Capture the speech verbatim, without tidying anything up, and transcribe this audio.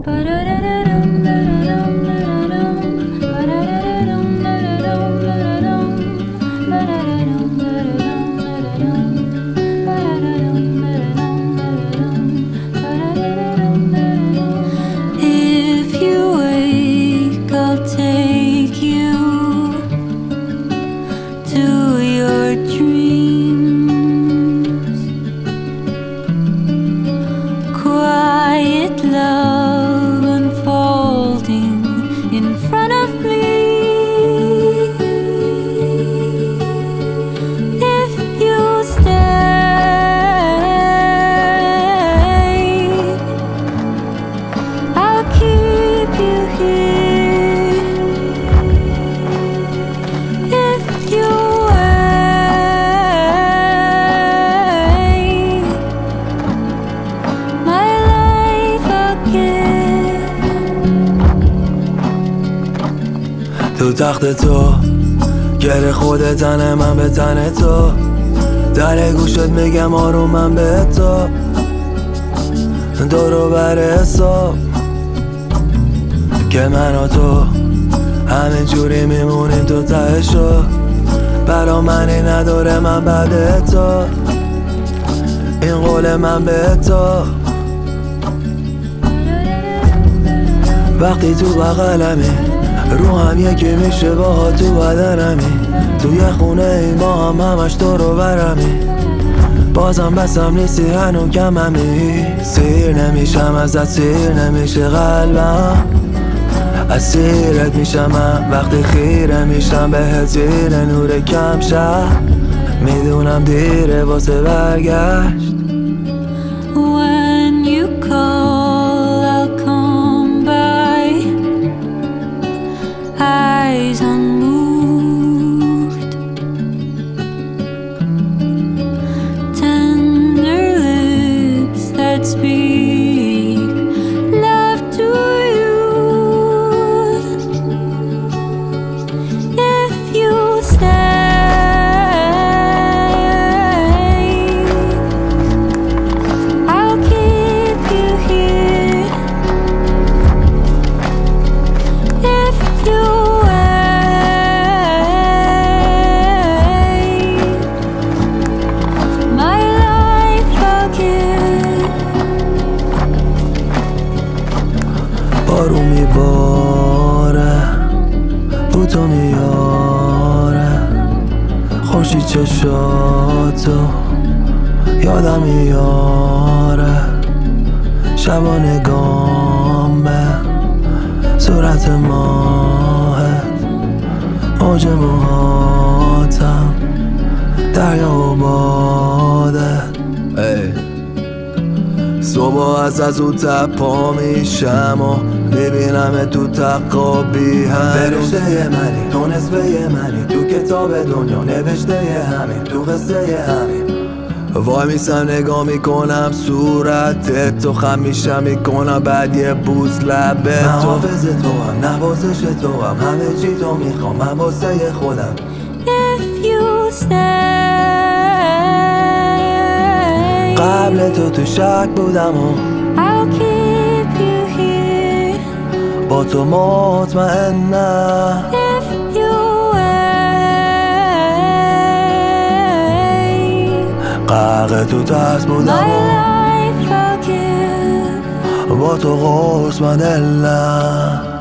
If you wake, I'll take you to your dreams. Quiet love unfolding in front of me. If you stay, I'll keep you here. If you wait, my life I'll give. تو تخت تو گره خود تنه من به تن تو، در گوشت میگم آروم من به تو، دورو بر حساب که من و تو همه جوری میمونیم تو تهشو. برا منی نداره من بعد تو، این قول من به تو. وقتی تو بغلمی رو هم یکی میشه باها تو بدنمی، توی خونه ای ما هم همش دورو برمی، بازم بسم نیستی هنو کممی. سیر نمیشم ازت، سیر نمیشه قلبم، اسیرت میشم من وقتی خیره میشم بهت زیر نور کم شب. میدونم دیره واسه برگشت. When you call, I'll come by, eyes unmoved, tender lips that speak love to you. If you stay, I'll keep you here. If you wait, my life I'll give. بارون میباره رو تو میاره، خوشی چشاتو یادم میاره، شبانه گامه صورت ماهه، موج موهاتم دریا و باده. ای صبح از از اون تپا میشم و میبینم تو تقابی هم فرشته منی، تو نصفه منی، تو کتاب دنیا نوشته همین، تو قصه همین. وای میسم نگاه میکنم صورتت تو، خم میشم میکنم بعد یه بوس لبه تو. من حافظ تو هم نوازش تو هم، همه چی تو میخوام من واسه خودم. If you stay, قبل تو تو شک بودم و I'll keep you here. با تو مطمئنم. If you wait, غرق تو ترس my بودم و life I'll give. با تو قرص من دلم.